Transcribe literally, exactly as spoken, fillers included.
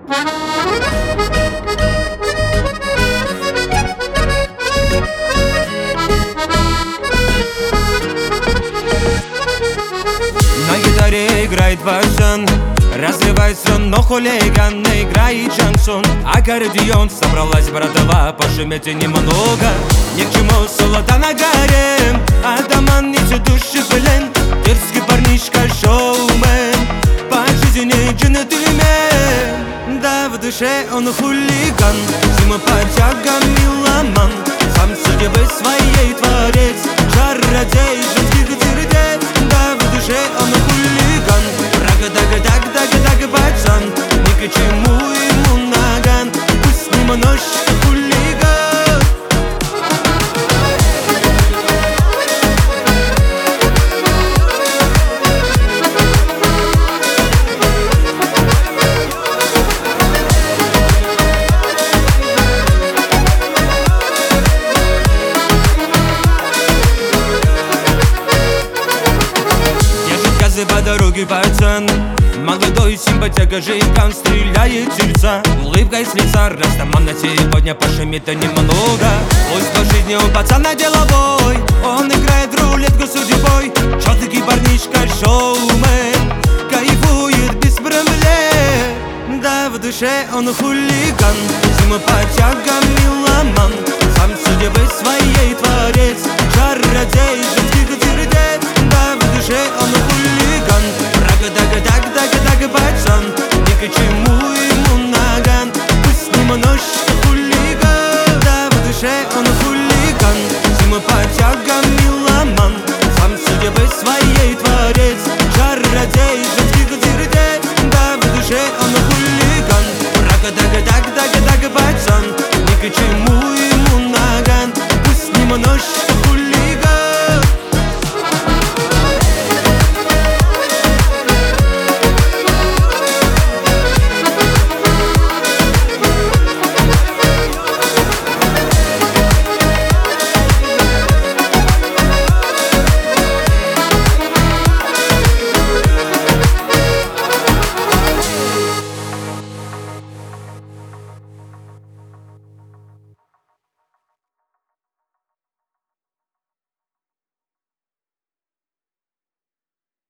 На гитаре играет барсан, разрывается, но хулиган играет шансон. Аккордеон, собралась братва, пошумите немного. Ни к чему солода на горе, атаман несу души плен. Дерзкий парнишка шоумен, по жизни джентльмен. Да, в душе он хулиган, зиму подтяган меломан. Сам судьбы своей творец, чародей женских сердец. Да, в душе он хулиган, рага-дага-даг-даг-даг пацан. Ни к чему ему наган, пусть немножко хулиган. По дороге пацан, молодой симпатяга жиган, стреляет сердца. Улыбкой с лица растаман на сегодня пошумит немного. Пусть по жизни он пацана деловой, он играет рулетку судьбой. Чёткий парнишка шоумен, кайфует без проблем. Да, в душе он хулиган, зиму подтяган меломан. Сам судьбы своей творец, чародей женских сердец. Да, в душе он хулиган, рага-дага-даг-даг-даг пацан. Ни к чему ему наган, пусть немножко хулиган. Да, в душе он хулиган, зиму подтяган меломан. Сам судьбы своей творец, чародей женских сердец. Да, в душе он хулиган, рага-дага-даг-даг-даг пацан. Ни к чему